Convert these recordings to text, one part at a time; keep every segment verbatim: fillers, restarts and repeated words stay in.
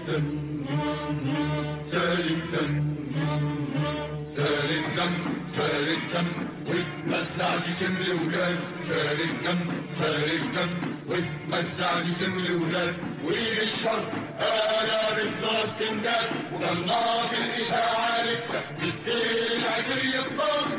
الدم، سال الدم، سال الدم، سال الدم، واتمزع جسم الولاد. سال الدم، سال الدم، واتمزع جسم الولاد. ويجي الشر انا بالنار تنداد، وطلعت الاشاعه لسه بالدين العسر يطلع.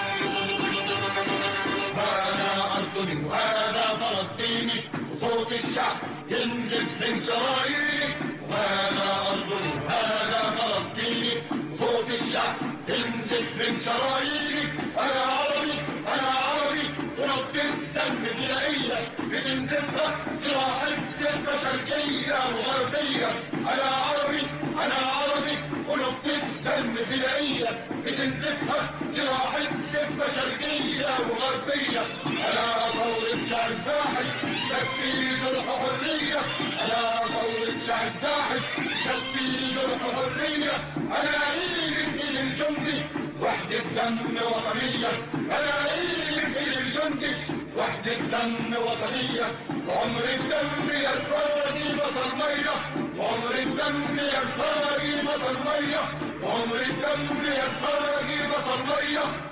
هذا أردني وهذا فلسطيني، وصوت الشعب ينزف من شراييني. وهذا أردني وهذا فلسطيني، وصوت الشعب ينزف من شراييني. أنا عربي أنا عربي، ونبض الدم فدائية بتنزفها جراح بسفة شرقية وغربية. أنا عربي أنا عربي، ونبض الدم فدائية بتنزفها جراح بسفة شرقية وغربية. أنا ثورة شعب فاحش شفي جرح حرية. أنا ثورة شعب فاحش شفي جرح حرية. أنا عيد في الجندي وحدة دم وطنية. أنا عيد في الجندي وحدة دم وطنية. وعمر الدم يا الفاقي بطل مية. وعمر الدم يا الفاقي بطل مية. وعمر الدم يا الفاقي بطل مية.